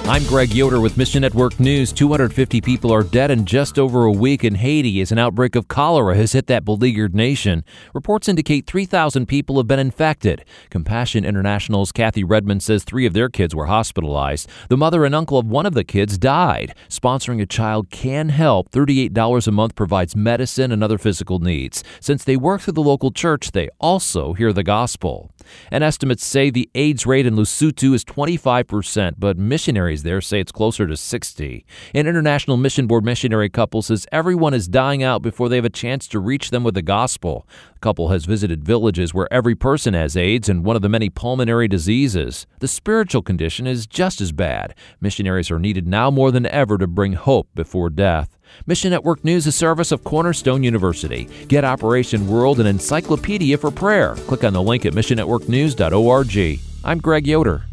I'm Greg Yoder with Mission Network News. 250 people are dead in just over a week in Haiti as an outbreak of cholera has hit that beleaguered nation. Reports indicate 3,000 people have been infected. Compassion International's Kathy Redmond says 3 of their kids were hospitalized. The mother and uncle of one of the kids died. Sponsoring a child can help. $38 a month provides medicine and other physical needs. Since they work through the local church, they also hear the gospel. And estimates say the AIDS rate in Lesotho is 25%, but missionaries there say it's closer to 60%. An International Mission Board missionary couple says everyone is dying out before they have a chance to reach them with the gospel. The couple has visited villages where every person has AIDS and one of the many pulmonary diseases. The spiritual condition is just as bad. Missionaries are needed now more than ever to bring hope before death. Mission Network News is a service of Cornerstone University. Get Operation World, an encyclopedia for prayer. Click on the link at missionnetworknews.org. I'm Greg Yoder.